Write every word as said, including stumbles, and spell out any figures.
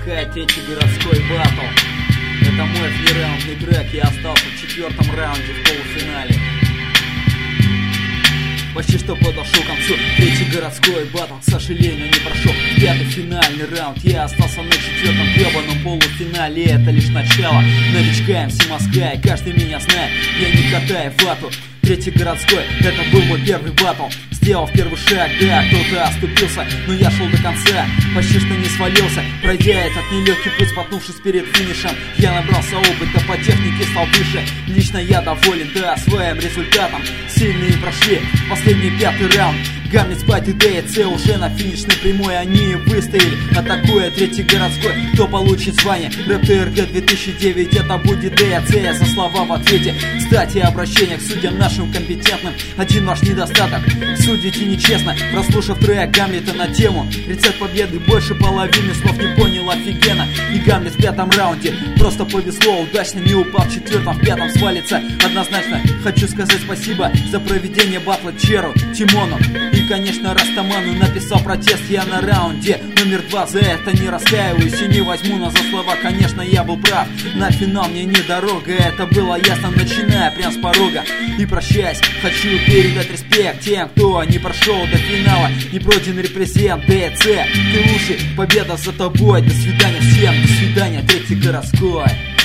запускает третий городской батл. Это мой фри-раундный трек, я остался в четвертом раунде в полуфинале. Почти что подошел к концу. Третий городской батл, к сожалению, не прошел. Пятый финальный раунд, я остался на четвертом гребаном полуфинале. Это лишь начало. Новичка эм си Москва, и каждый меня знает. Я не катаю вату. Третий городской, это был мой первый батл. Сделав первый шаг, да, кто-то оступился, но я шел до конца, почти что не свалился. Пройдя этот нелегкий путь, споткнувшись перед финишем, я набрался опыта, по технике стал выше. Лично я доволен, да, своим результатом. Сильные прошли последний пятый раунд. Гамлет, Спайт и Дэ и Цэ уже на финишной прямой, они выстояли, атакуя третий городской. Кто получит звание Рэп тэ эр гэ две тысячи девять, это будет Дэ и Цэ за слова в ответе. Кстати, обращение к судьям нашим компетентным. Один ваш недостаток: судите нечестно. Прослушав трек Гамлета на тему рецепт победы, больше половины слов не понял офигенно. И Гамлет в пятом раунде просто повезло, удачно не упал в четвертом, в пятом свалится однозначно. Хочу сказать спасибо за проведение батла Джеру, Тимону и, конечно, Растаману. Написал протест я на раунде номер два, за это не раскаиваюсь и не возьму, но за слова, конечно, я был прав. На финал мне не дорога, это было ясно, начиная прям с порога. И прощаясь, хочу передать респект тем, кто не прошел до финала. Не пройден репрезент Дэ и Цэ, ты лучший, победа за тобой. До свидания всем, до свидания, третий городской.